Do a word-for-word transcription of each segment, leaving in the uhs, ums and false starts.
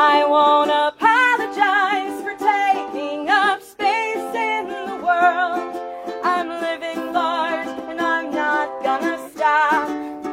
I won't apologize for taking up space in the world. I'm living large and I'm not gonna stop.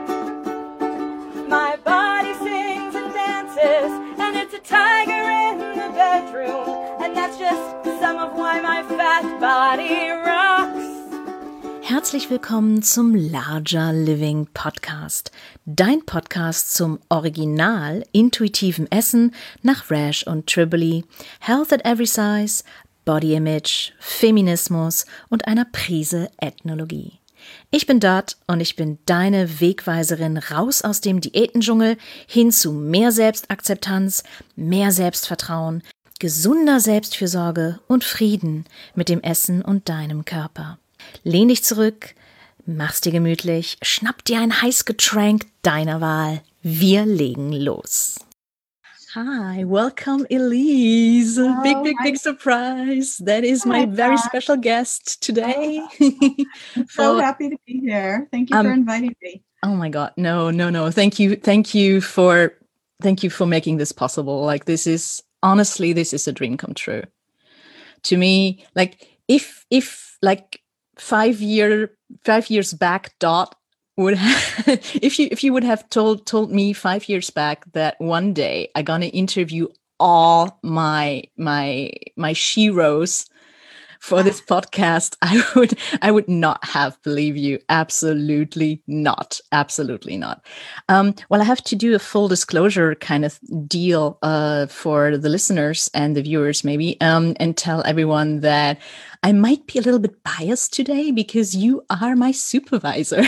My body sings and dances, and it's a tiger in the bedroom, and that's just some of why my fat body rocks. Herzlich willkommen zum Larger Living Podcast, dein Podcast zum original intuitiven Essen nach Rash und Triboli, Health at Every Size, Body Image, Feminismus und einer Prise Ethnologie. Ich bin Dot und ich bin deine Wegweiserin raus aus dem Diätendschungel hin zu mehr Selbstakzeptanz, mehr Selbstvertrauen, gesunder Selbstfürsorge und Frieden mit dem Essen und deinem Körper. Lehn dich zurück, mach's dir gemütlich, schnapp dir ein Heißgetränk deiner Wahl. Wir legen los. Hi, welcome Elise. Oh, big, big, hi. big surprise. That is my Hi, very Pat. special guest today. I'm so For- happy to be here. Thank you Um, for inviting me. Oh my God. No, no, no. Thank you. Thank you for, thank you for making this possible. Like this is, honestly, this is a dream come true. To me, like if, if like five year, five years back, Dot would have, if you, if you would have told, told me five years back that one day I'm going to interview all my, my, my sheroes for this podcast, I would I would not have believed you. Absolutely not. Absolutely not. Um, well, I have to do a full disclosure kind of deal uh, for the listeners and the viewers maybe, um, and tell everyone that I might be a little bit biased today because you are my supervisor.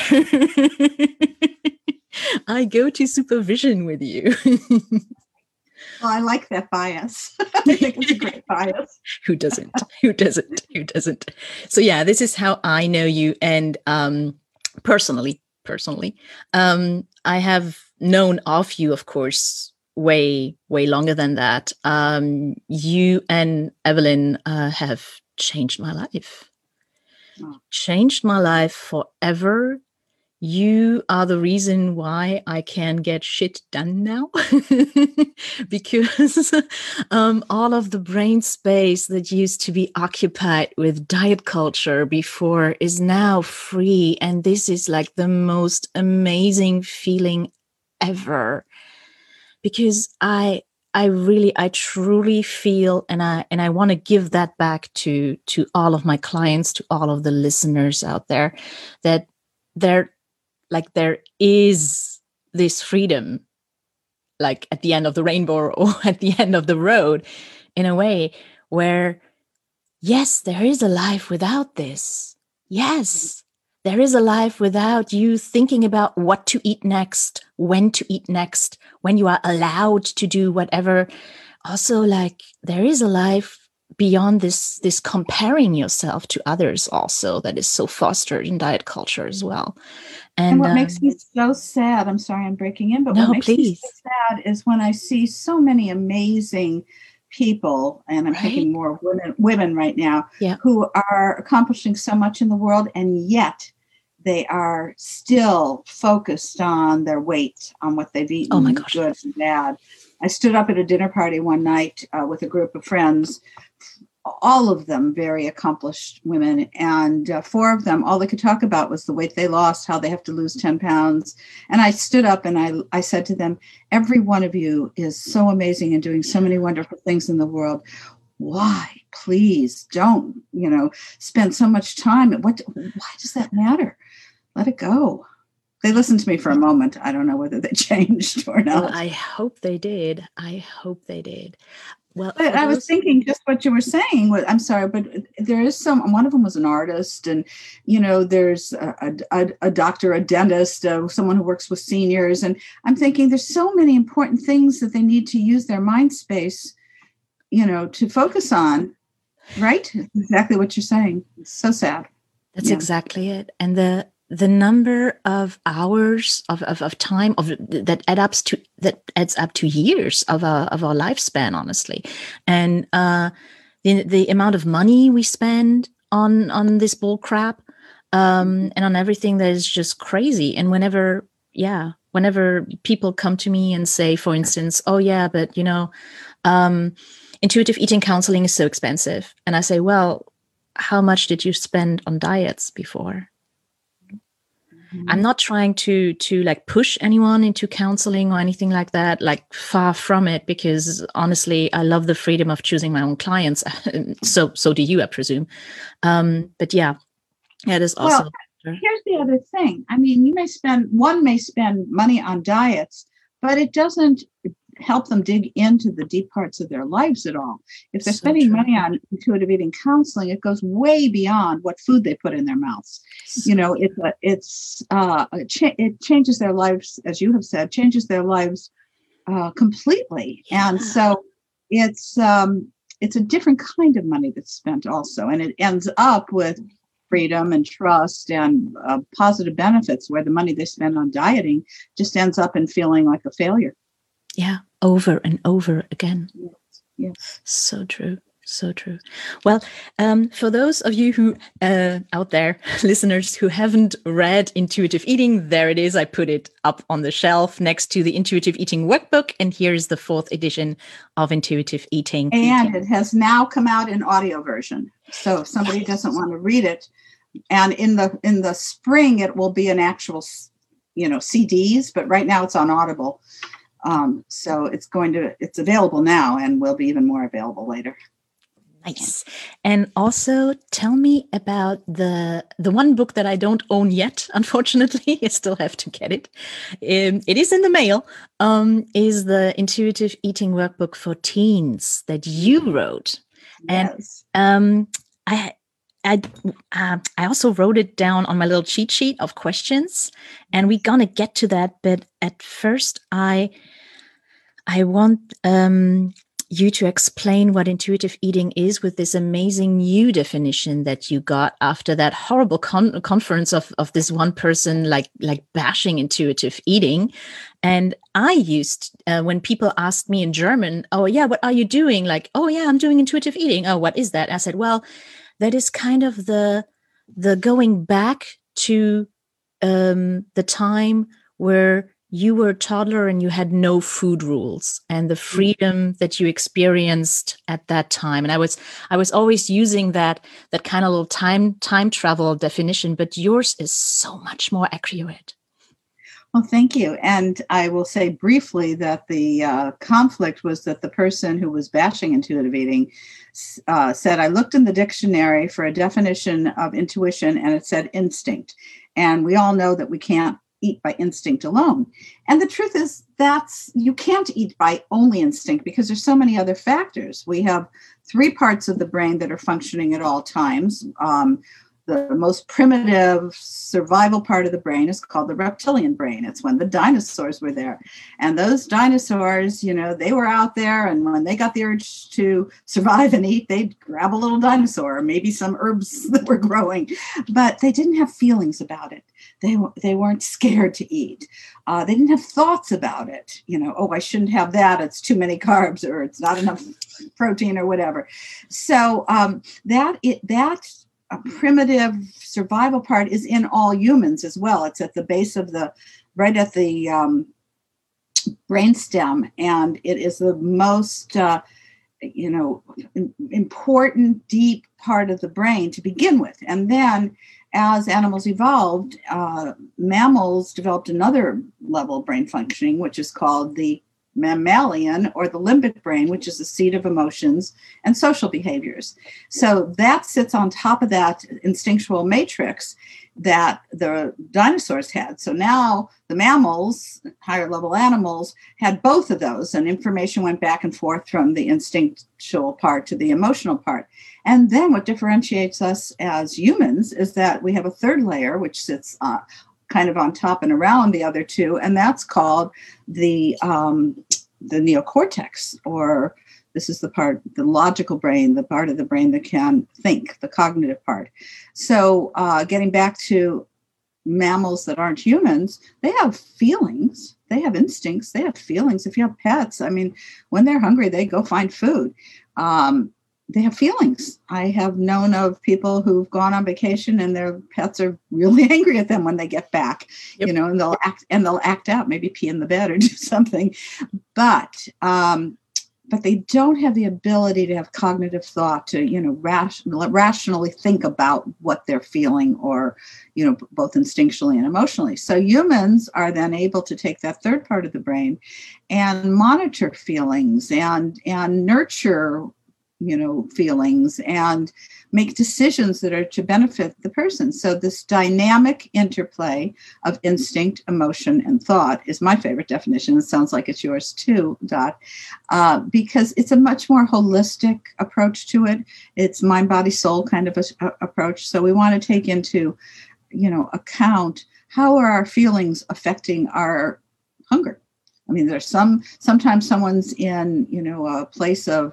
I go to supervision with you. Well, I like that bias. I think it's a great bias. Who doesn't? Who doesn't? Who doesn't? So yeah, this is how I know you. And um, personally, personally, um, I have known of you, of course, way, way longer than that. Um, you and Evelyn uh, have changed my life. Oh. Changed my life forever. You are the reason why I can get shit done now. Because um, all of the brain space that used to be occupied with diet culture before is now free. And this is like the most amazing feeling ever. Because I I really, I truly feel, and I and I want to give that back to, to all of my clients, to all of the listeners out there, that they're like there is this freedom, like at the end of the rainbow or at the end of the road, in a way where, yes, there is a life without this. Yes, there is a life without you thinking about what to eat next, when to eat next, when you are allowed to do whatever. Also, like there is a life beyond this, this comparing yourself to others also that is so fostered in diet culture as well. And, And what um, makes me so sad, I'm sorry I'm breaking in, but No, what makes me please. so sad is when I see so many amazing people, and I'm Right. thinking more women, women right now, Yeah. who are accomplishing so much in the world, and yet they are still focused on their weight, on what they've eaten, Oh my gosh. good and bad. I stood up at a dinner party one night uh, with a group of friends, all of them very accomplished women. And uh, four of them, all they could talk about was the weight they lost, how they have to lose ten pounds. And I stood up and I, I said to them, every one of you is so amazing and doing so many wonderful things in the world. Why, please don't, you know, spend so much time. What, why does that matter? Let it go. They listened to me for a moment. I don't know whether they changed or not. Well, I hope they did. I hope they did. Well, But for I was those- thinking just what you were saying. was- I'm sorry, but there is some, one of them was an artist, and, you know, there's a, a, a doctor, a dentist, uh, someone who works with seniors. And I'm thinking there's so many important things that they need to use their mind space, you know, to focus on. Right? Exactly what you're saying. It's so sad. That's Yeah. exactly it. And the the number of hours of, of, of time of that adds up to that adds up to years of our of our lifespan, honestly. And uh the the amount of money we spend on on this bull crap, um, and on everything that is just crazy. And whenever, yeah, whenever people come to me and say, for instance, oh yeah, but you know, um, intuitive eating counseling is so expensive. And I say, well, how much did you spend on diets before? Mm-hmm. I'm not trying to to like push anyone into counseling or anything like that, like far from it, because honestly, I love the freedom of choosing my own clients. so so do you, I presume. Um, but yeah, it is also. Well, here's the other thing. I mean, you may spend, one may spend money on diets, but it doesn't help them dig into the deep parts of their lives at all. If they're so spending true. money on intuitive eating counseling, it goes way beyond what food they put in their mouths. So you know, it's a, it's uh, it, cha- it changes their lives, as you have said, changes their lives uh, completely. Yeah. And so it's um, it's a different kind of money that's spent also, and it ends up with freedom and trust and uh, positive benefits, where the money they spend on dieting just ends up in feeling like a failure. Yeah, over and over again. Yes, yes. So true. So true. Well, um, for those of you who uh, out there, listeners who haven't read Intuitive Eating, there it is. I put it up on the shelf next to the Intuitive Eating workbook. And here's the fourth edition of Intuitive Eating. And it has now come out in audio version. So if somebody doesn't want to read it, and in the in the spring, it will be an actual, you know, C Ds, but right now it's on Audible. Um, so it's going to, it's available now and will be even more available later. Nice. And also tell me about the the one book that I don't own yet, unfortunately. I still have to get it. Um, it is in the mail, um, is the Intuitive Eating Workbook for Teens that you wrote. Yes. And um, I I, uh, I also wrote it down on my little cheat sheet of questions, and we're gonna get to that. But at first, I I want um, you to explain what intuitive eating is with this amazing new definition that you got after that horrible con- conference of, of this one person like like bashing intuitive eating. And I used, uh, when people asked me in German, oh yeah, what are you doing? Like, oh yeah, I'm doing intuitive eating. Oh, what is that? I said, well, that is kind of the the going back to um, the time where you were a toddler and you had no food rules and the freedom that you experienced at that time. And I was I was always using that that kind of little time time travel definition, but yours is so much more accurate. Well, thank you. And I will say briefly that the uh, conflict was that the person who was bashing intuitive eating uh, said, I looked in the dictionary for a definition of intuition and it said instinct. And we all know that we can't eat by instinct alone. And the truth is that's, you can't eat by only instinct because there's so many other factors. We have three parts of the brain that are functioning at all times. Um, The most primitive survival part of the brain is called the reptilian brain. It's when the dinosaurs were there. And those dinosaurs, you know, they were out there. And when they got the urge to survive and eat, they'd grab a little dinosaur or maybe some herbs that were growing. But they didn't have feelings about it. They, they weren't scared to eat. Uh, they didn't have thoughts about it. You know, oh, I shouldn't have that. It's too many carbs or it's not enough protein or whatever. So um, that it that a primitive survival part is in all humans as well. It's at the base of the, right at the um, brainstem, and it is the most, uh, you know, important, deep part of the brain to begin with. And then as animals evolved, uh, mammals developed another level of brain functioning, which is called the mammalian or the limbic brain, which is the seat of emotions and social behaviors. So that sits on top of that instinctual matrix that the dinosaurs had. So now the mammals, higher level animals, had both of those, and information went back and forth from the instinctual part to the emotional part. And then what differentiates us as humans is that we have a third layer, which sits uh, kind of on top and around the other two, and that's called the um, the neocortex, or this is the part, the logical brain, the part of the brain that can think, the cognitive part. So uh, getting back to mammals that aren't humans, they have feelings, they have instincts, they have feelings. If you have pets, I mean, when they're hungry, they go find food. Um, They have feelings. I have known of people who've gone on vacation and their pets are really angry at them when they get back, yep. you know, and they'll act and they'll act out, maybe pee in the bed or do something. But um, but they don't have the ability to have cognitive thought to, you know, ration, rationally think about what they're feeling, or, you know, both instinctually and emotionally. So humans are then able to take that third part of the brain and monitor feelings and and nurture, you know, feelings and make decisions that are to benefit the person. So this dynamic interplay of instinct, emotion, and thought is my favorite definition. It sounds like it's yours too, Dot, uh, because it's a much more holistic approach to it. It's mind, body, soul kind of a, a, approach. So we want to take into, you know, account how are our feelings affecting our hunger. I mean, there's some, sometimes someone's in, you know, a place of,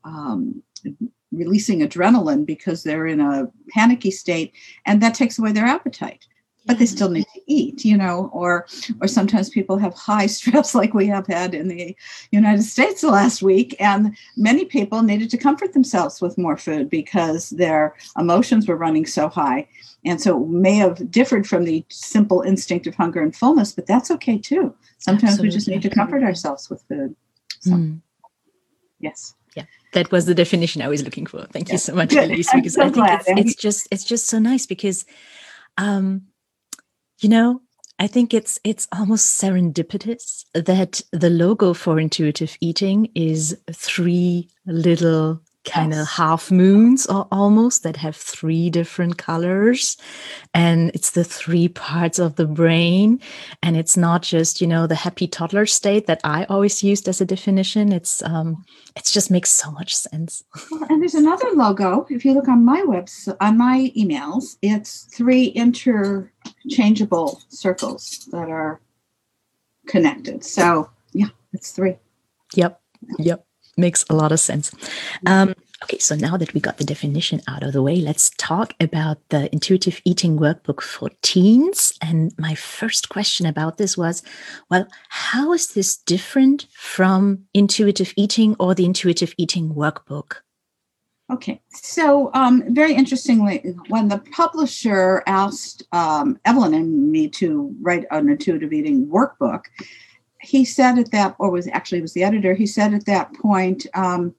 um, releasing adrenaline because they're in a panicky state, and that takes away their appetite, but they still need to eat, you know, or, or sometimes people have high stress like we have had in the United States the last week. And many people needed to comfort themselves with more food because their emotions were running so high. And so it may have differed from the simple instinct of hunger and fullness, but that's okay too. Sometimes Absolutely. We just need to comfort ourselves with food. So, mm. yes. Yeah, that was the definition I was looking for. Thank yeah. you so much, Elise, because so I think glad. it's, it's just it's just so nice because, um, you know, I think it's it's almost serendipitous that the logo for intuitive eating is three little kind of yes. half moons or almost that have three different colors, and it's the three parts of the brain, and it's not just, you know, the happy toddler state that I always used as a definition. It's um it just makes so much sense. Well, and there's another logo. If you look on my webs on my emails, it's three interchangeable circles that are connected. So yeah, it's three. Yep. Yep. Makes a lot of sense. Um, okay, so now that we got the definition out of the way, let's talk about the intuitive eating workbook for teens. And my first question about this was, well, how is this different from intuitive eating or the intuitive eating workbook? Okay, so um, very interestingly, when the publisher asked um, Evelyn and me to write an intuitive eating workbook, he said at that, or was actually it was the editor, he said at that point, um,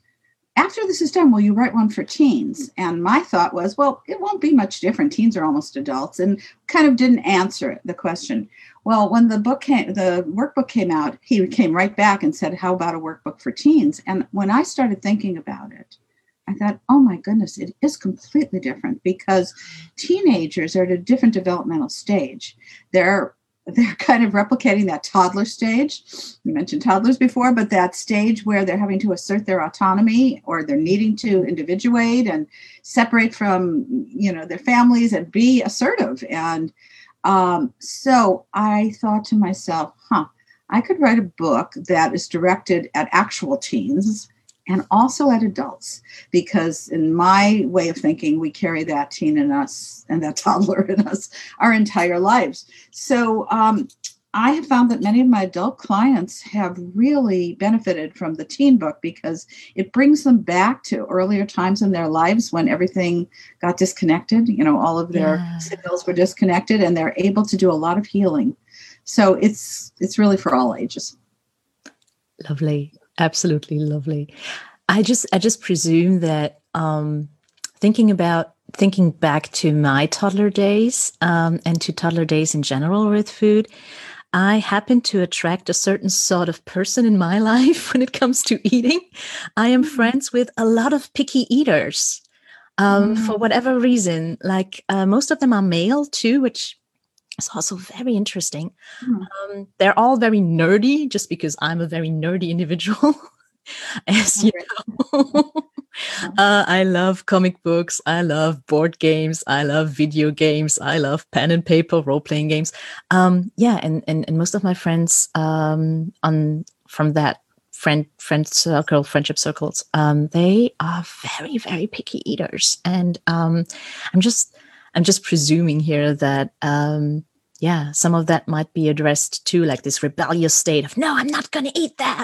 after this is done, will you write one for teens? And my thought was, well, it won't be much different. Teens are almost adults, and kind of didn't answer the question. Well, when the book came, the workbook came out, he came right back and said, how about a workbook for teens? And when I started thinking about it, I thought, oh my goodness, it is completely different because teenagers are at a different developmental stage. They're They're kind of replicating that toddler stage. You mentioned toddlers before, but that stage where they're having to assert their autonomy, or they're needing to individuate and separate from, you know, their families and be assertive. And um, so I thought to myself, huh, I could write a book that is directed at actual teens and also at adults, because in my way of thinking, we carry that teen in us and that toddler in us our entire lives. So um, I have found that many of my adult clients have really benefited from the teen book because it brings them back to earlier times in their lives when everything got disconnected. You know, all of their yeah. signals were disconnected, and they're able to do a lot of healing. So it's it's really for all ages. Lovely. Absolutely lovely. I just I just presume that um, thinking about thinking back to my toddler days um, and to toddler days in general with food, I happen to attract a certain sort of person in my life when it comes to eating. I am mm-hmm. friends with a lot of picky eaters um, mm-hmm. for whatever reason. Like uh, most of them are male too, which is also very interesting. Mm-hmm. Um, they're all very nerdy, just because I'm a very nerdy individual. As you know, uh, I love comic books. I love board games. I love video games. I love pen and paper role-playing games. Um, yeah, and, and and most of my friends um, on from that friend friend circle, friendship circles, um, they are very very picky eaters, and um, I'm just I'm just presuming here that. Um, Yeah, some of that might be addressed to like this rebellious state of, no, I'm not going to eat that.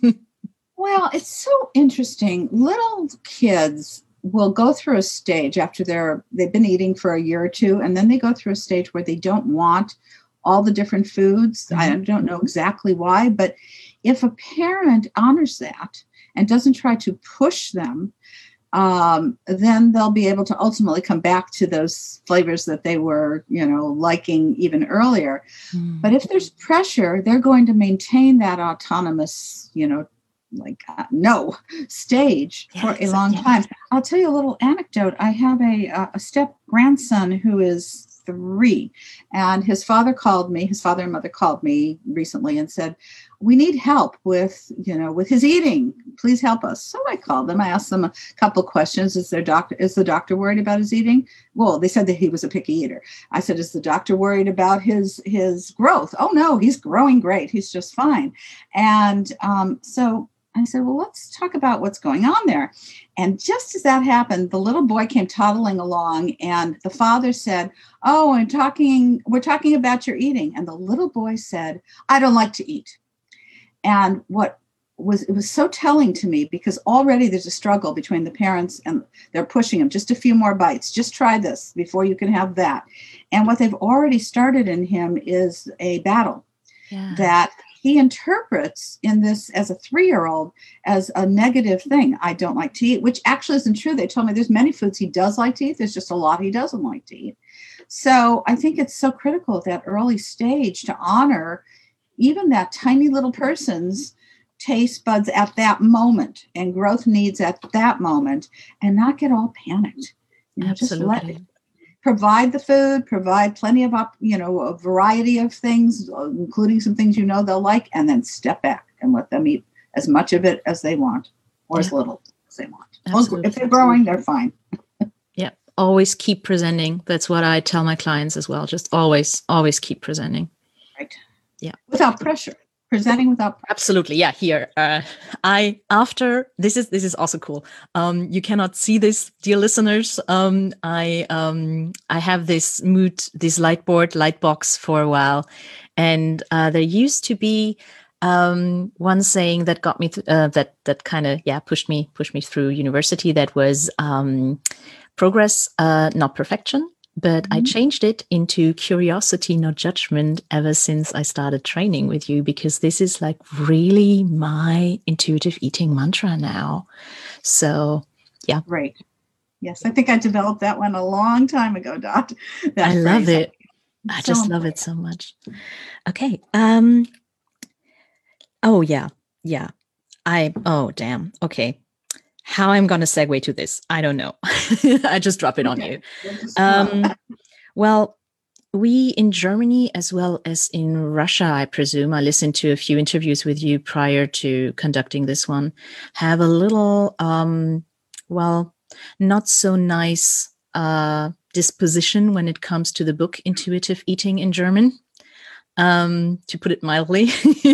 Well, it's so interesting. Little kids will go through a stage after they're, they've been eating for a year or two, and then they go through a stage where they don't want all the different foods. Mm-hmm. I don't know exactly why, but if a parent honors that and doesn't try to push them, um, then they'll be able to ultimately come back to those flavors that they were, you know, liking even earlier. Mm. But if there's pressure, they're going to maintain that autonomous, you know, like uh, no stage yeah, for a long yeah. time. I'll tell you a little anecdote. I have a, a step grandson who is three, and his father called me, his father and mother called me recently and said, we need help with, you know, with his eating. Please help us. So I called them. I asked them a couple questions. Is their doctor, is the doctor worried about his eating? Well, they said that he was a picky eater. I said, is the doctor worried about his, his growth? Oh no, he's growing great. He's just fine. And um, so I said, well, let's talk about what's going on there. And just as that happened, the little boy came toddling along, and the father said, oh, I'm talking, we're talking about your eating. And the little boy said, I don't like to eat. And what was, it was so telling to me, because already there's a struggle between the parents, and they're pushing him, just a few more bites, just try this before you can have that. And what they've already started in him is a battle yeah. that he interprets in this as a three-year-old as a negative thing. I don't like to eat, which actually isn't true. They told me there's many foods he does like to eat. There's just a lot he doesn't like to eat. So I think it's so critical at that early stage to honor even that tiny little person's taste buds at that moment and growth needs at that moment, and not get all panicked. You know, Absolutely. Just let it. Provide the food, provide plenty of, you know, a variety of things, including some things you know they'll like, and then step back and let them eat as much of it as they want, or yeah. as little as they want. Absolutely. If they're growing, they're fine. Yeah, always keep presenting. That's what I tell my clients as well. Just always, always keep presenting. Right. Yeah. Without pressure. Presenting without pressure. Absolutely. Yeah. Here, uh, I, after this is, this is also cool. Um, you cannot see this, dear listeners. Um, I, um, I have this mood, this light board, light box for a while. And, uh, there used to be, um, one saying that got me, th- uh, that, that kind of, yeah, pushed me, pushed me through university. That was, um, progress, uh, not perfection. But mm-hmm. I changed it into curiosity, not judgment, ever since I started training with you, because this is like really my intuitive eating mantra now. So, yeah. Right. Yes. I think I developed that one a long time ago, Dot. That I phrase. love it. I so just important. love it so much. Okay. Um. Oh, yeah. Yeah. I, oh, damn. Okay. How I'm going to segue to this, I don't know. I just drop it okay. on you. Um, well, we in Germany, as well as in Russia, I presume, I listened to a few interviews with you prior to conducting this one, have a little, um, well, not so nice uh, disposition when it comes to the book Intuitive Eating in German. Um, to put it mildly.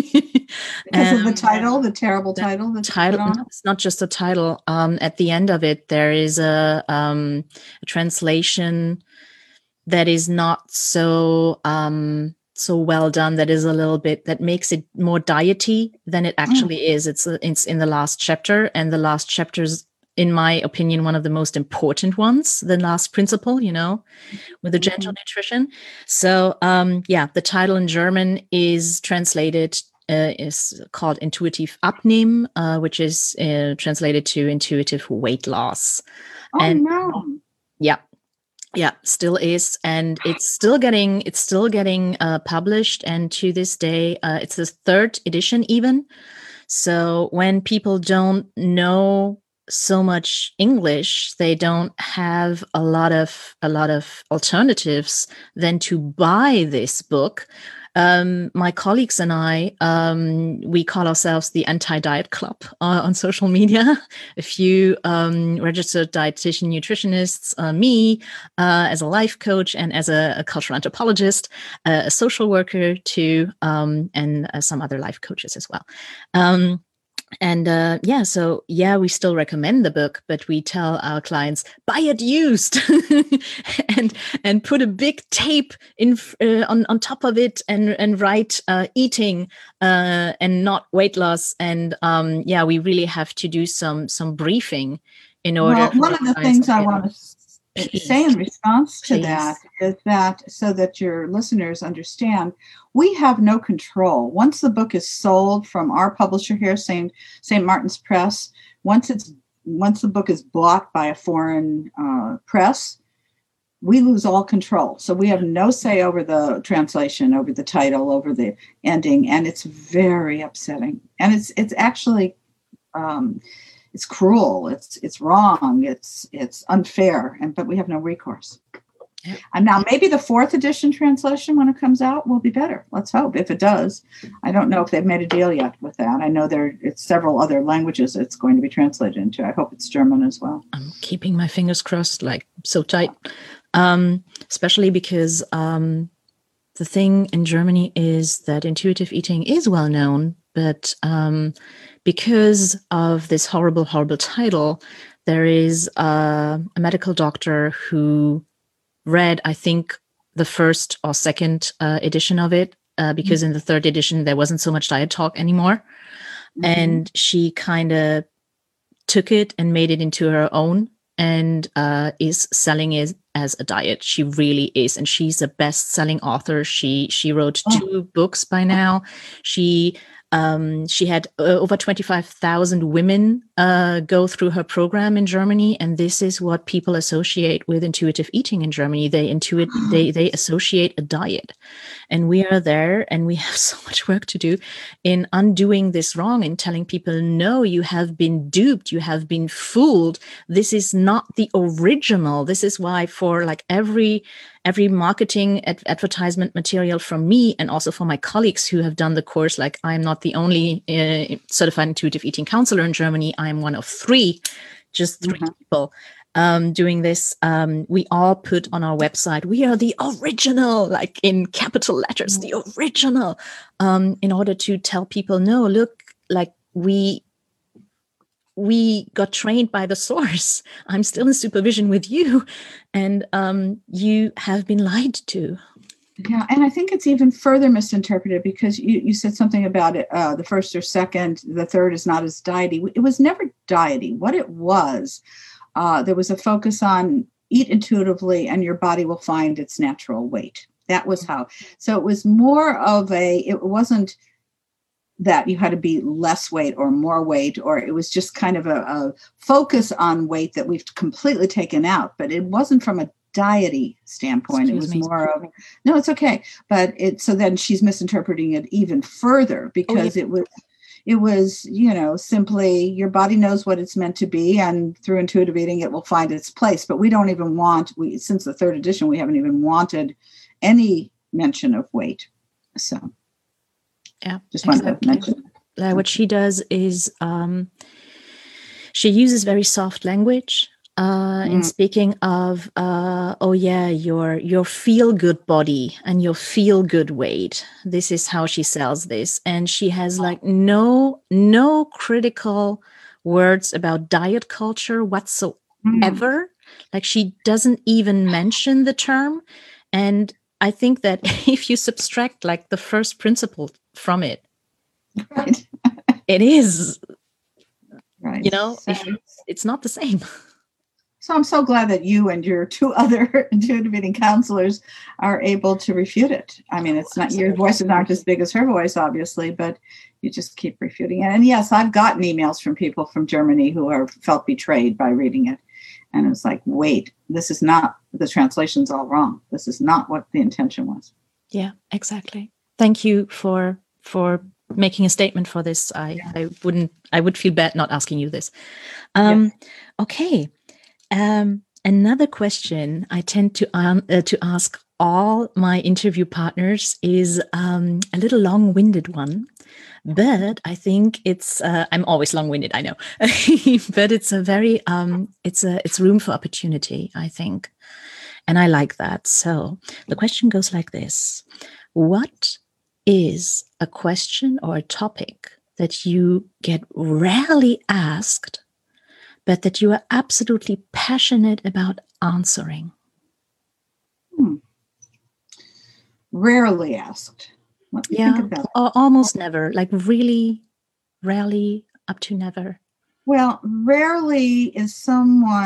Because um, of the title, the terrible the title. The title. No, it's not just a title. Um, at the end of it, there is a, um, a translation that is not so um, so well done. That is a little bit, that makes it more diety than it actually mm. is. It's it's in the last chapter, and the last chapter's, in my opinion, one of the most important ones, the last principle, you know, with the gentle mm-hmm. nutrition. So, um, yeah, the title in German is translated, uh, is called Intuitiv Abnehmen, uh, which is uh, translated to intuitive weight loss. Oh, and, no. Yeah. Yeah, still is. And it's still getting, it's still getting uh, published. And to this day, uh, it's the third edition even. So when people don't know so much English, they don't have a lot of a lot of alternatives than to buy this book. Um, my colleagues and I, um, we call ourselves the Anti-Diet Club uh, on social media. A few um, registered dietitian nutritionists, uh, me uh, as a life coach and as a, a cultural anthropologist, uh, a social worker too, um, and uh, some other life coaches as well. Um, And uh, yeah, so yeah, we still recommend the book, but we tell our clients, buy it used and and put a big tape in uh, on, on top of it and, and write uh, eating uh, and not weight loss. And um, yeah, we really have to do some some briefing in order. Well, one of the things I want to Please. say in response to Please. that is that, so that your listeners understand, we have no control. Once the book is sold from our publisher here, Saint Saint Martin's Press, once it's once the book is bought by a foreign uh, press, we lose all control. So we have no say over the translation, over the title, over the ending, and it's very upsetting. And it's it's actually um, it's cruel. It's it's wrong. It's it's unfair. And but we have no recourse. Yeah. And now maybe the fourth edition translation, when it comes out, will be better. Let's hope. If it does, I don't know if they've made a deal yet with that. I know there it's several other languages it's going to be translated into. I hope it's German as well. I'm keeping my fingers crossed, like so tight, um, especially because um, the thing in Germany is that intuitive eating is well known, but um, because of this horrible, horrible title, there is uh, a medical doctor who read, I think, the first or second uh, edition of it, uh, because mm-hmm. in the third edition, there wasn't so much diet talk anymore. Mm-hmm. And she kind of took it and made it into her own and uh, is selling it as a diet. She really is. And she's a best-selling author. She she wrote oh. two books by now. She Um, she had uh, over twenty-five thousand women uh, go through her program in Germany, and this is what people associate with intuitive eating in Germany. They intuit, they they associate a diet, and we are there, and we have so much work to do in undoing this wrong and telling people, no, you have been duped, you have been fooled. This is not the original. This is why for like every every marketing ad- advertisement material from me and also for my colleagues who have done the course, like I'm not the only uh, certified intuitive eating counselor in Germany. I'm one of three, just three mm-hmm. people um, doing this. Um, we all put on our website, we are the original, like in capital letters, mm-hmm. the original, um, in order to tell people, no, look, like we we got trained by the source. I'm still in supervision with you, and um, you have been lied to. Yeah, and I think it's even further misinterpreted because you, you said something about it, uh, the first or second, the third is not as diety. It was never diety. What it was, uh, there was a focus on eat intuitively and your body will find its natural weight. That was how. So it was more of a, it wasn't that you had to be less weight or more weight, or it was just kind of a, a focus on weight that we've completely taken out. But it wasn't from a diety standpoint. Excuse it was me. more of, no, it's okay. But it, so then she's misinterpreting it even further because oh, yeah. it was, it was, you know, simply your body knows what it's meant to be, and through intuitive eating, it will find its place. But we don't even want, we, since the third edition, we haven't even wanted any mention of weight. So. Yeah, just wanted exactly. to mention. Uh, what she does is um, she uses very soft language uh, mm. in speaking of, uh, oh yeah, your your feel good body and your feel good weight. This is how she sells this, and she has like no no critical words about diet culture whatsoever. Mm. Like she doesn't even mention the term, and I think that if you subtract like the first principle from it, right. it is, right. you know, so, it's, it's not the same. So I'm so glad that you and your two other intuitive eating counselors are able to refute it. I mean, it's not, your voices aren't as big as her voice, obviously, but you just keep refuting it. And yes, I've gotten emails from people from Germany who are felt betrayed by reading it. And it's like, wait, this is not, the translation's all wrong. This is not what the intention was. Yeah, exactly. Thank you for for making a statement for this. I, yeah. I wouldn't, I would feel bad not asking you this. Um, yeah. Okay. Um, another question I tend to, um, uh, to ask all my interview partners is um, a little long-winded one. But I think it's, uh, I'm always long-winded, I know, but it's a very, um, it's a, it's room for opportunity, I think. And I like that. So the question goes like this. What is a question or a topic that you get rarely asked, but that you are absolutely passionate about answering? Hmm. Rarely asked. Let me yeah, think about or almost never, like really, rarely, up to never. Well, rarely is someone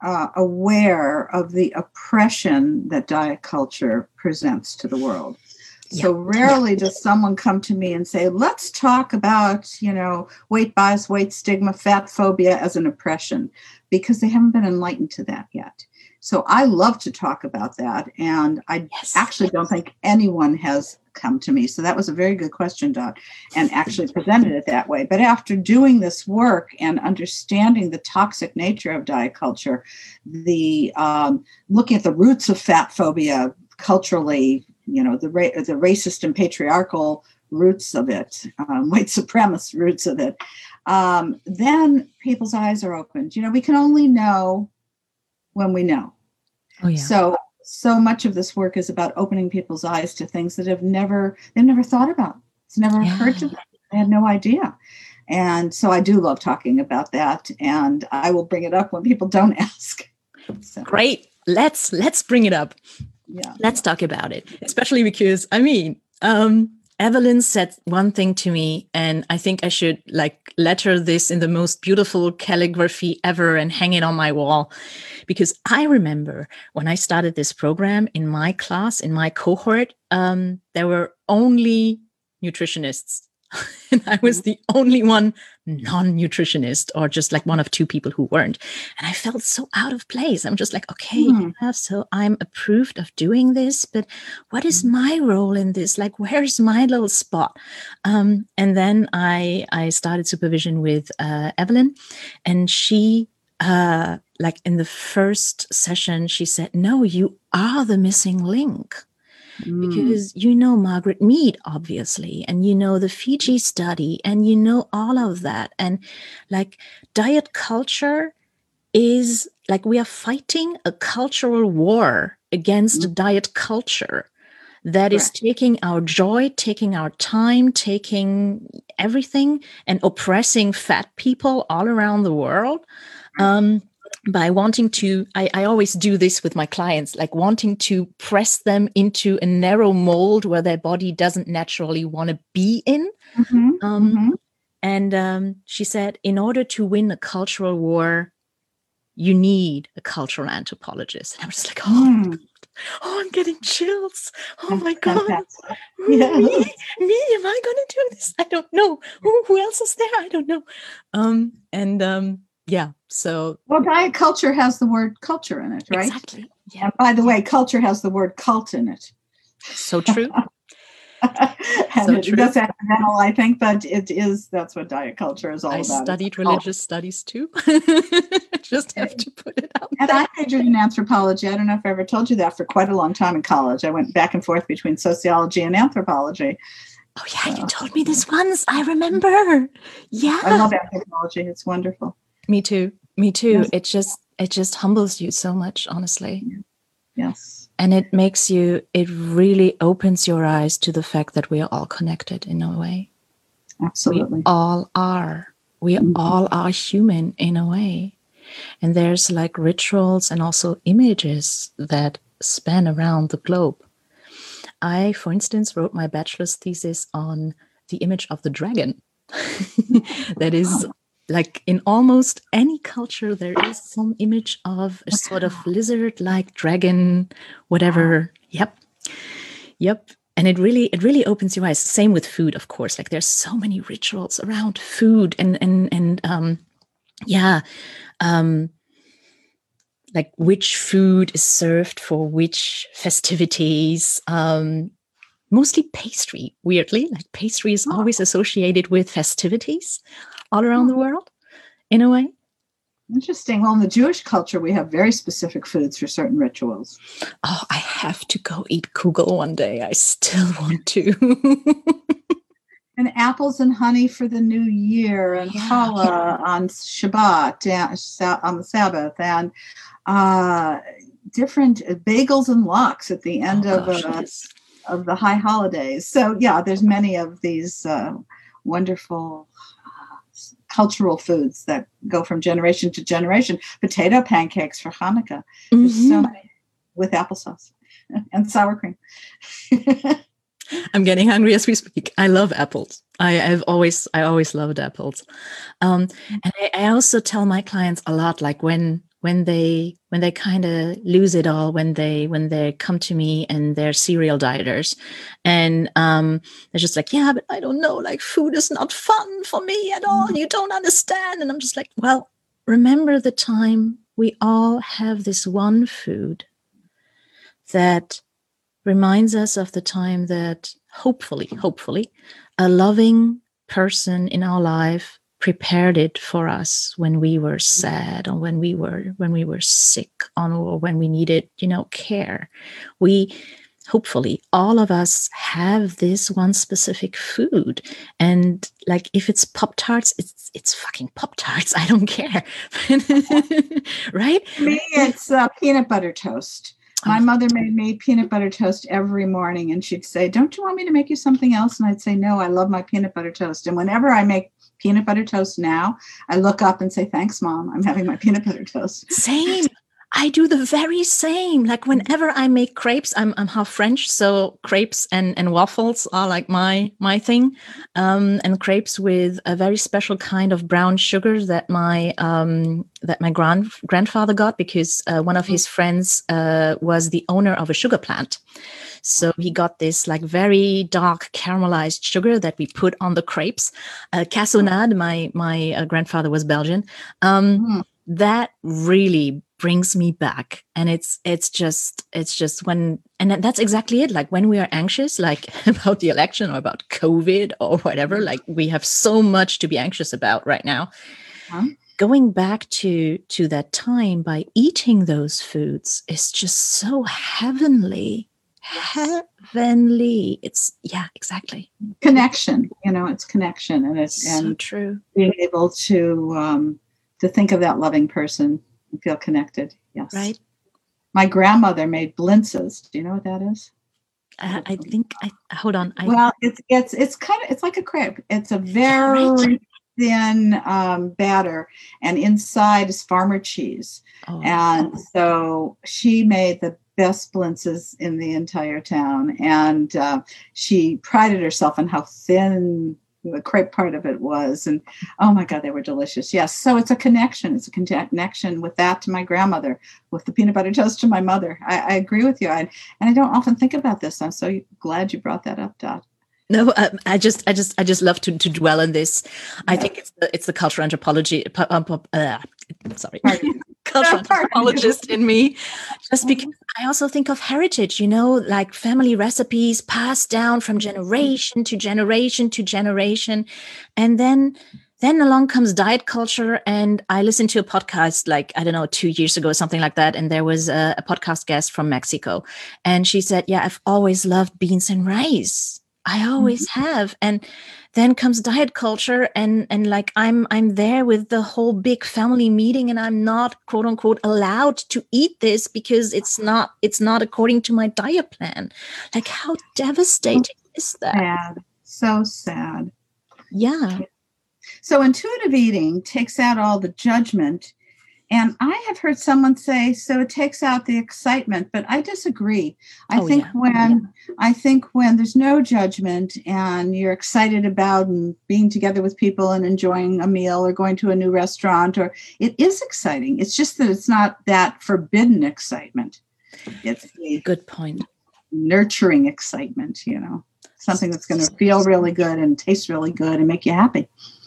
uh, aware of the oppression that diet culture presents to the world. So Yeah. rarely does someone come to me and say, let's talk about, you know, weight bias, weight stigma, fat phobia as an oppression, because they haven't been enlightened to that yet. So I love to talk about that. And I Yes. actually don't think anyone has come to me. So that was a very good question, Dot, and actually presented it that way. But after doing this work and understanding the toxic nature of diet culture, the um, looking at the roots of fat phobia culturally, you know, the ra- the racist and patriarchal roots of it, um, white supremacist roots of it, um, then people's eyes are opened. You know, we can only know when we know. Oh yeah. So, so much of this work is about opening people's eyes to things that have never, they've never thought about. It's never Yeah. occurred to them. They had no idea. And so I do love talking about that. And I will bring it up when people don't ask. So, Great. Let's let's bring it up. yeah. Let's talk about it, especially because, I mean, um, Evelyn said one thing to me, and I think I should like letter this in the most beautiful calligraphy ever and hang it on my wall. Because I remember when I started this program in my class, in my cohort, um, there were only nutritionists. And I was the only one non-nutritionist, or just like one of two people who weren't. And I felt so out of place. I'm just like, okay, Mhm. yeah, so I'm approved of doing this, but what is my role in this? Like, where's my little spot? Um, and then I I started supervision with uh, Evelyn, and she, uh, like in the first session, she said, no, you are the missing link. Mm. Because you know Margaret Mead, obviously, and you know the Fiji study, and you know all of that. And like diet culture is like we are fighting a cultural war against a diet culture that is Correct. taking our joy, taking our time, taking everything, and oppressing fat people all around the world. Um, by wanting to, I, I always do this with my clients, like wanting to press them into a narrow mold where their body doesn't naturally want to be in. Mhm. Um, Mhm. And um, she said, in order to win a cultural war, you need a cultural anthropologist. And I was just like, oh, Mm. oh, I'm getting chills. Oh That's my God. fantastic. Ooh, Yeah. Me? Me? Am I going to do this? I don't know. Who, who else is there? I don't know. Um, and um, yeah, so. Well, diet culture has the word culture in it, right? Exactly. Yeah. And by the way, culture has the word cult in it. So true. And So it- true. that's accidental, I think, but it is, that's what diet culture is all I about. studied It's religious studies too. Just have to put it out And there. I majored in anthropology. I don't know if I ever told you that, for quite a long time in college. I went back and forth between sociology and anthropology. Oh yeah, you told me this once. I remember. Yeah. I love anthropology. It's wonderful. Me too. Me too. Yes. It just it just humbles you so much, honestly. Yes. And it makes you, it really opens your eyes to the fact that we are all connected in a way. Absolutely. We all are. We Mhm. all are human in a way. And there's like rituals and also images that span around the globe. I, for instance, wrote my bachelor's thesis on the image of the dragon. That is like in almost any culture, there is some image of a sort of lizard-like dragon, whatever. Yep. Yep. And it really, it really opens your eyes. Same with food, of course. Like there's so many rituals around food and, and, and, um, yeah. Um, like which food is served for which festivities, um, mostly pastry, weirdly. Like pastry is always associated with festivities all around the world, in a way. Interesting. Well, in the Jewish culture, we have very specific foods for certain rituals. Oh, I have to go eat kugel one day. I still want to. And apples and honey for the new year, and Yeah. challah on Shabbat, and sa- on the Sabbath, and uh, different bagels and lox at the end Oh, of gosh, uh, yes. of the high holidays. So yeah, there's many of these uh, wonderful uh, cultural foods that go from generation to generation. Potato pancakes for Hanukkah. There's Mhm. so many with applesauce and sour cream. I'm getting hungry as we speak. I love apples. I, I've always, I always loved apples. Um, and I, I also tell my clients a lot, like when, when they when they kind of lose it all, when they when they come to me and they're serial dieters, and um, they're just like, yeah, but I don't know, like food is not fun for me at all. You don't understand. And I'm just like, well, remember the time we all have this one food that reminds us of the time that hopefully, hopefully, a loving person in our life prepared it for us when we were sad or when we were when we were sick or when we needed, you know, care. We hopefully all of us have this one specific food, and like if it's Pop-Tarts, it's it's fucking Pop-Tarts. I don't care. Right? For me, it's uh, peanut butter toast. My mother made me peanut butter toast every morning, and she'd say, don't you want me to make you something else? And I'd say, no, I love my peanut butter toast. And whenever I make peanut butter toast now, I look up and say, thanks, Mom, I'm having my peanut butter toast. Same. I do the very same. Like whenever I make crepes, I'm I'm half French, so crepes and, and waffles are like my my thing. Um, and crepes with a very special kind of brown sugar that my um, that my grand grandfather got because uh, one of his friends uh, was the owner of a sugar plant. So he got this like very dark caramelized sugar that we put on the crepes. Uh, Cassonade, my my uh, grandfather was Belgian. Um, mm. That really brings me back, and it's it's just it's just when and that's exactly it. Like when we are anxious, like about the election or about COVID or whatever, like we have so much to be anxious about right now. Huh? Going back to to that time by eating those foods is just so heavenly. Heavenly. It's yeah, exactly. Connection. You know, it's connection, and it's so and true. Being able to um, to think of that loving person and feel connected. Yes. Right. My grandmother made blintzes. Do you know what that is? Uh, I think I hold on. I, well, it's it's it's kind of it's like a crepe. It's a very right. thin um, batter, and inside is farmer cheese. Oh. And so she made the best blintzes in the entire town, and uh, she prided herself on how thin the crepe part of it was, and oh my God, they were delicious. Yes, so it's a connection. It's a connection with that to my grandmother, with the peanut butter toast to my mother. I, I agree with you, I, and I don't often think about this. I'm so glad you brought that up, Dot. No, um, I just, I just, I just love to to dwell on this. Yeah. I think it's the it's the cultural anthropology. Uh, sorry. Cultural anthropologist in me, just because I also think of heritage, you know, like family recipes passed down from generation to generation to generation. And then then along comes diet culture. And I listened to a podcast like, I don't know, two years ago, something like that. And there was a, a podcast guest from Mexico. And she said, yeah, I've always loved beans and rice. I always mm-hmm. have. And then comes diet culture, and and like I'm I'm there with the whole big family meeting, and I'm not quote unquote allowed to eat this because it's not it's not according to my diet plan. Like how devastating is that? Sad. So sad. Yeah. So intuitive eating takes out all the judgment. And I have heard someone say, so it takes out the excitement, but I disagree. I oh, think yeah. when yeah. I think when there's no judgment and you're excited about and being together with people and enjoying a meal or going to a new restaurant, or it is exciting. It's just that it's not that forbidden excitement. It's a good point. Nurturing excitement, you know, something that's going to feel really good and taste really good and make you happy.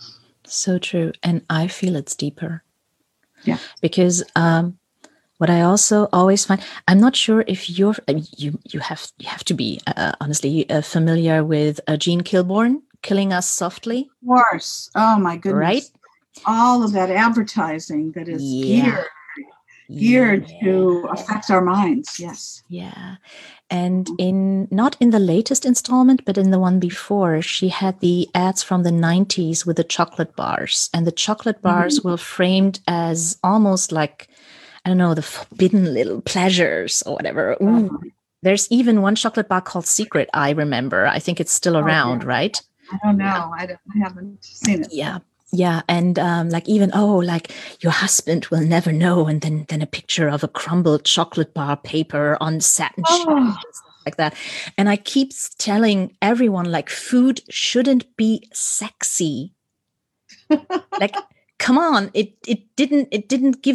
So true. And I feel it's deeper. Yeah, because um, what I also always find, I'm not sure if you're you you have you have to be uh, honestly uh, familiar with uh, Gene Kilborn, Killing Us Softly. Of course. Oh my goodness. Right. All of that advertising that is yeah. geared geared yeah. to affect our minds. Yes. Yeah. And in not in the latest installment, but in the one before, she had the ads from the nineties with the chocolate bars. And the chocolate bars mm-hmm. were framed as almost like, I don't know, the forbidden little pleasures or whatever. Ooh. Mm-hmm. There's even one chocolate bar called Secret, I remember. I think it's still around, oh, yeah. right? I don't know. Yeah. I, don't, I haven't seen it. Yeah. Yeah, and um, like even, oh, like your husband will never know. And then then a picture of a crumbled chocolate bar paper on satin oh. sheet and stuff like that. And I keep telling everyone, like, food shouldn't be sexy. Like, come on, it it didn't it didn't give you an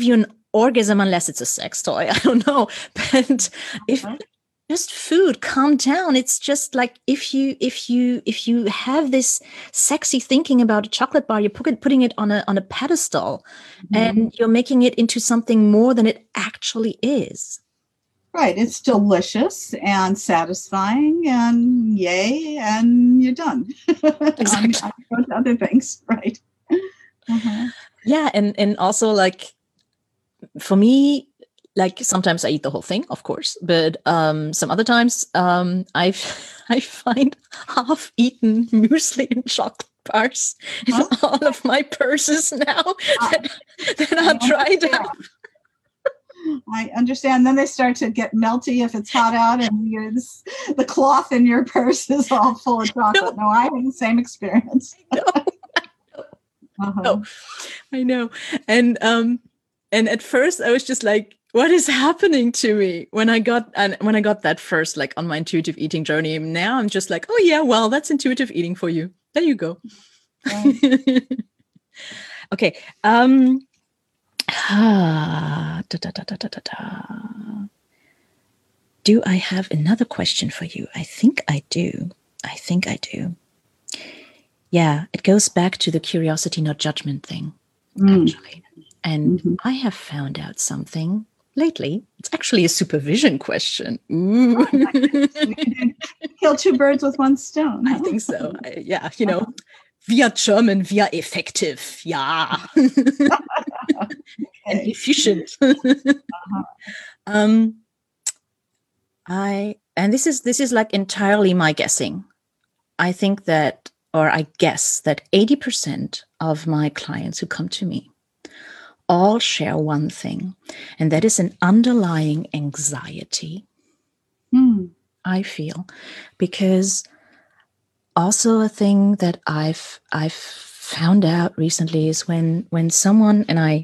orgasm unless it's a sex toy. I don't know. But if just food, calm down. It's just like if you if you if you have this sexy thinking about a chocolate bar, you're put, putting it on a on a pedestal, mm-hmm. and you're making it into something more than it actually is. Right. It's delicious and satisfying and yay, and you're done. Exactly. on, on other things. Right. Uh-huh. Yeah. And, and also like for me, like sometimes I eat the whole thing, of course, but um, some other times um, I I find half-eaten muesli and chocolate bars huh? in all of my purses now uh, that, that are dried up. I understand. Then they start to get melty if it's hot out, and you're this, the cloth in your purse is all full of chocolate. No, no I have the same experience. I know. uh-huh. No, I know. And um, and at first I was just like, what is happening to me when I got and when I got that first, like on my intuitive eating journey? Now I'm just like, oh yeah, well, that's intuitive eating for you. There you go. Right. Okay. Um, ah, da, da, da, da, da, da. Do I have another question for you? I think I do. I think I do. Yeah, it goes back to the curiosity, not judgment thing, mm. actually. And mm-hmm. I have found out something lately. It's actually a supervision question. Ooh. Kill two birds with one stone. Huh? I think so. I, yeah, you know, we are German, we are effective. Yeah. And efficient. uh-huh. um, I and this is this is like entirely my guessing. I think that, or I guess that eighty percent of my clients who come to me all share one thing, and that is an underlying anxiety. Mm. I feel, because also a thing that I've I've found out recently is when when someone and I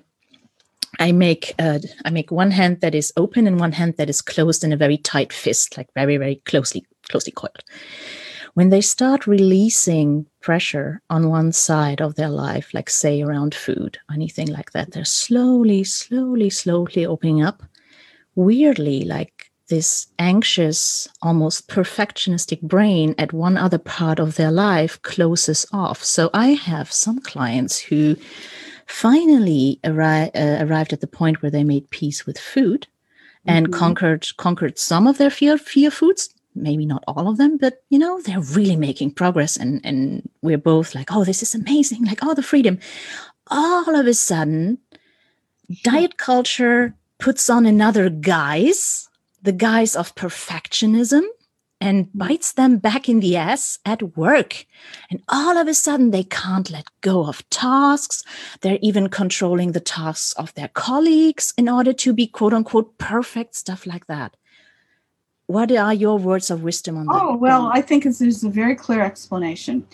I make uh, I make one hand that is open and one hand that is closed in a very tight fist, like very very closely closely coiled. When they start releasing pressure on one side of their life, like say around food, anything like that, they're slowly, slowly, slowly opening up. Weirdly, like this anxious, almost perfectionistic brain at one other part of their life closes off. So I have some clients who finally arri- uh, arrived at the point where they made peace with food and mm-hmm. conquered conquered some of their fear fear foods. Maybe not all of them, but, you know, they're really making progress. And, and we're both like, oh, this is amazing. Like, oh, the freedom. All of a sudden, diet culture puts on another guise, the guise of perfectionism, and bites them back in the ass at work. And all of a sudden, they can't let go of tasks. They're even controlling the tasks of their colleagues in order to be, quote unquote, perfect, stuff like that. What are your words of wisdom on that? Oh, well, I think there's a very clear explanation.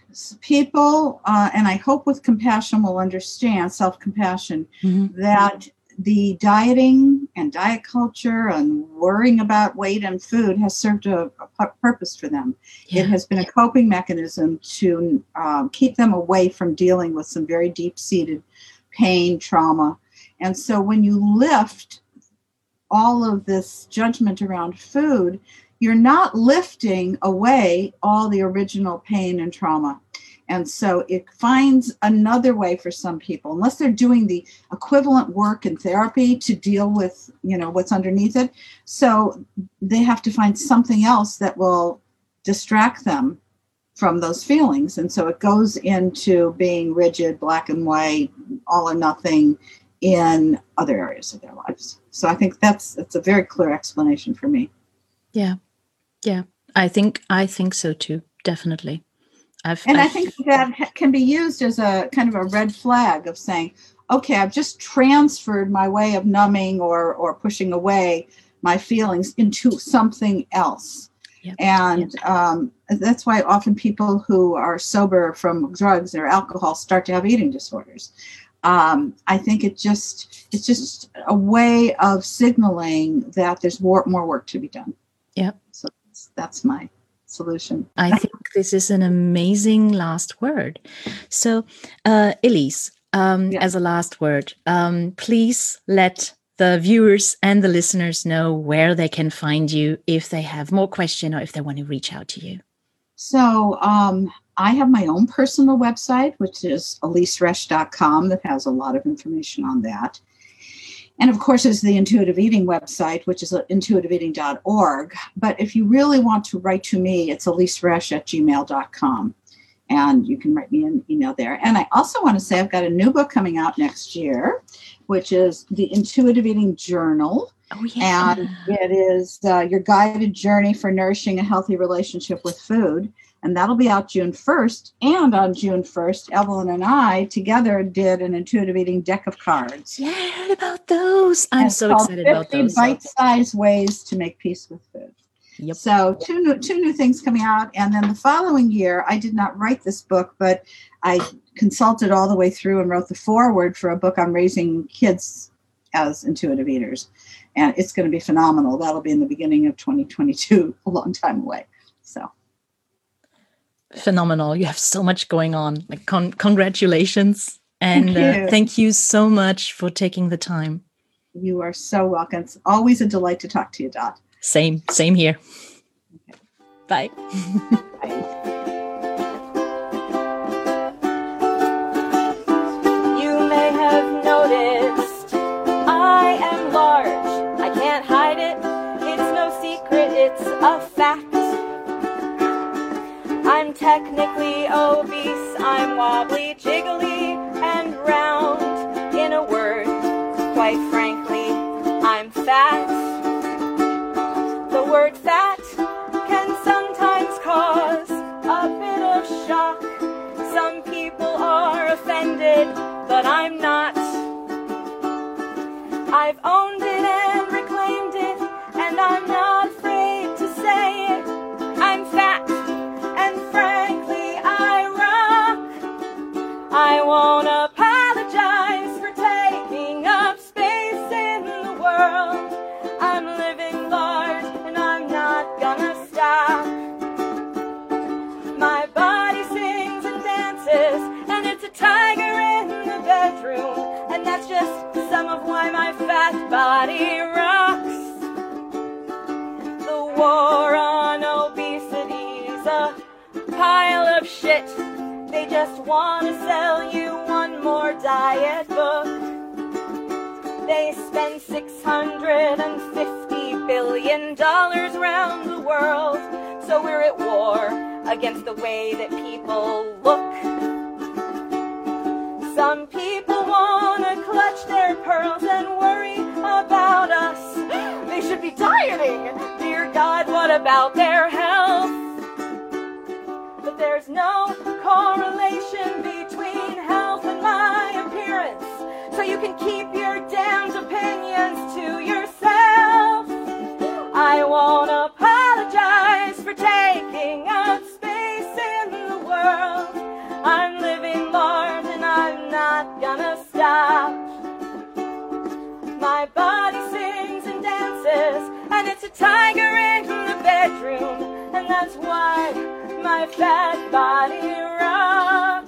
People, uh, and I hope with compassion will understand, self-compassion, mm-hmm. that the dieting and diet culture and worrying about weight and food has served a, a purpose for them. Yeah. It has been a coping mechanism to um, keep them away from dealing with some very deep-seated pain, trauma. And so when you lift all of this judgment around food, you're not lifting away all the original pain and trauma. And so it finds another way for some people, unless they're doing the equivalent work in therapy to deal with, you know, what's underneath it. So they have to find something else that will distract them from those feelings. And so it goes into being rigid, black and white, all or nothing in other areas of their lives. So I think that's that's a very clear explanation for me. Yeah, yeah, I think I think so too. Definitely, I've and I've, I think that can be used as a kind of a red flag of saying, okay, I've just transferred my way of numbing or or pushing away my feelings into something else. Yep. And yep. Um, that's why often people who are sober from drugs or alcohol start to have eating disorders. Um, I think it just it's just a way of signaling that there's more, more work to be done. Yeah. So that's, that's my solution. I think this is an amazing last word. So, uh, Elise, um, Yeah. as a last word, um, please let the viewers and the listeners know where they can find you if they have more questions or if they want to reach out to you. So um, I have my own personal website, which is elise resch dot com, that has a lot of information on that. And of course, there's the Intuitive Eating website, which is intuitive eating dot org. But if you really want to write to me, it's elise resch at gmail dot com. And you can write me an email there. And I also want to say I've got a new book coming out next year, which is the Intuitive Eating Journal. Oh, yeah. And it is uh, your guided journey for nourishing a healthy relationship with food. And that'll be out June first. And on June first, Evelyn and I together did an intuitive eating deck of cards. Yeah, I heard about those. I'm And so called excited about fifty those. bite-sized ways to make peace with food. Yep. So two new, two new things coming out. And then the following year, I did not write this book, but I consulted all the way through and wrote the foreword for a book on raising kids as intuitive eaters. And it's going to be phenomenal. That'll be in the beginning of twenty twenty-two, a long time away. So phenomenal. You have so much going on. Like, con- congratulations. And Thank you. Uh, thank you so much for taking the time. You are so welcome. It's always a delight to talk to you, Dot. Same, same here. Okay. Bye. Bye. You may have noticed I am large. I can't hide it. It's no secret. It's a fact. I'm technically obese. I'm wobbly, jiggly, and round. In a word, quite frankly, I'm fat. The word fat can sometimes cause a bit of shock. Some people are offended, but I'm not. I've owned it and reclaimed it, and I'm not afraid to say it. I'm fat, and frankly, I rock. I won't apologize for taking up space in the world. I'm living large, and I'm not gonna stop. My body sings and dances, and it's a tiger in the bedroom. And that's just some of why my fat body rocks. The war on obesity's a pile of shit. They just want to sell you one more diet book. They spend six hundred fifty billion dollars around the world. So we're at war against the way that people look. Some people want to clutch their pearls and worry about us. They should be dieting. Dear God, what about their health? But there's no correlation between health and my appearance. So you can keep your damned opinions to yourself. I won't apologize for taking up space in the world. I'm living large and I'm not gonna stop. My body sings and dances, and it's a tiger in the bedroom. And that's why my fat body rocks.